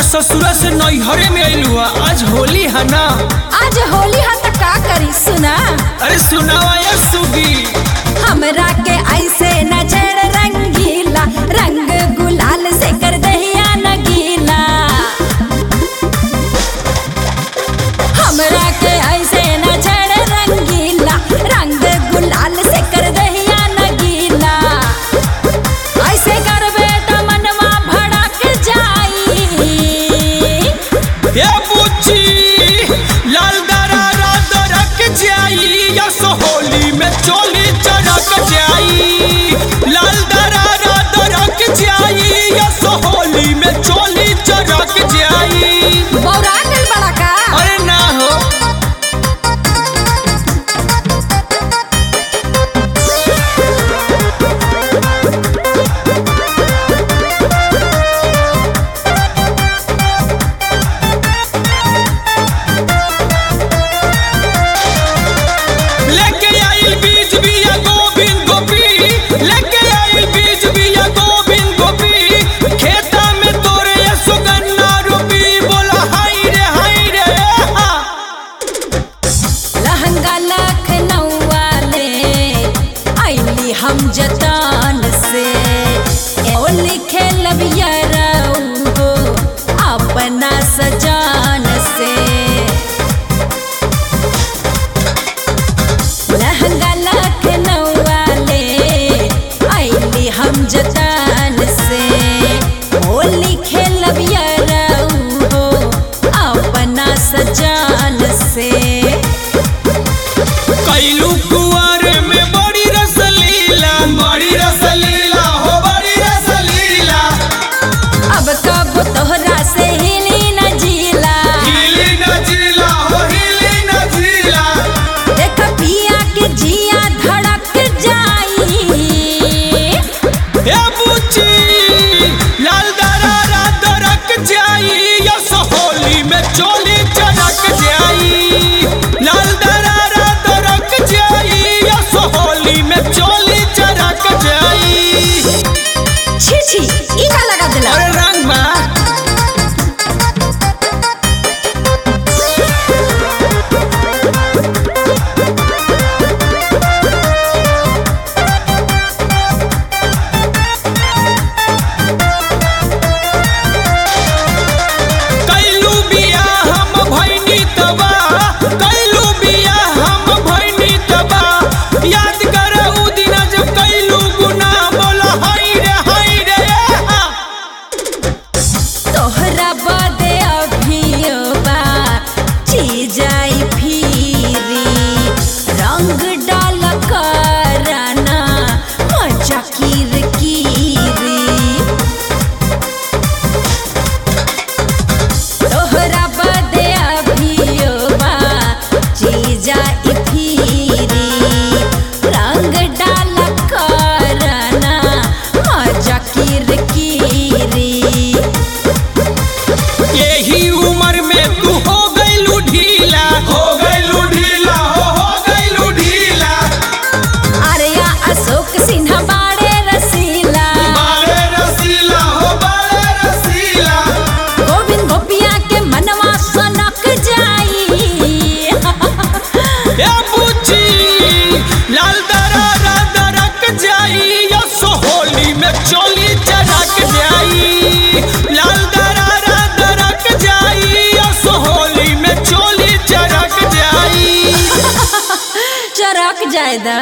ससुरा से नैहरे में आइलू आज होली है ना। आज होली है तो का करी सुना। अरे सुनावा यार सुगी। हमरा के ऐसे न छेड़ रंगीला, रंग गुलाल से कर दहिया न गीला। हमरा के ऐसे न छेड़ रंगीला, रंग गुलाल से कर दहिया न गीला। ऐसे करबे त मनवा भड़क जाई। ए बुच्ची लाल दरारा दरक जाई, या सोहोली में चोली चरक जाई। लाल दरारा दरक जाई, या सोहोली में चोली चरक जाई। बौरा गइल बड़ा का? अरे ना हो। हम जतान से ओ लिखे लबिया रहू अपना सजान से। लहंगा लखनऊआ ले आईली हम जतान से ओ लिखे लबिया रहू अपना सजान से। कैलू कुआर में बड़ी रसलीला, बड़ी रसलीला हो बड़ी रसलीला। अब कब तोहरा से हिली न जीला, हिली न जीला हो हिली न जीला। देख पिया के जिया धड़क जाई। ए बुच्ची लाल दरारा दरक जाई, या सोहोली में चोली चरक जाई। लाल दरारा दरक जाई, या सोहोली में चोली चरक जाई। छी छी ई का लगा दिला। अरे रंग बा। कैलू बिया हम भैनी तबा, कैलू बिया हम भैनी तबा। याद कर उ दिन जब कैलू गुना, बोला हाय रे हा। तोहरा बदे अभियो बा चीजाई फिरी, रंग डाल कराना मजा कीर कीरी। तोहरा बदे अभियो बा चीजाई फिरी, रंग डाल कराना मजा कीर कीरी। यही उम्र में तू हो गइलू ढीला, हो गइलू ढीला हो गइलू ढीला। आर्या अशोक सिन्हा बाड़े रसीला, बाले रसीला हो बाले रसीला। गोविंद गोपिया के मनवा सनक जाई। ए बुच्ची लाल दरारा दरक जाई, या सोहोली में चोली चरक जाई। लाल दरारा दरक जाई, या सोहोली में चोली चरक जाई। चरक जायदा।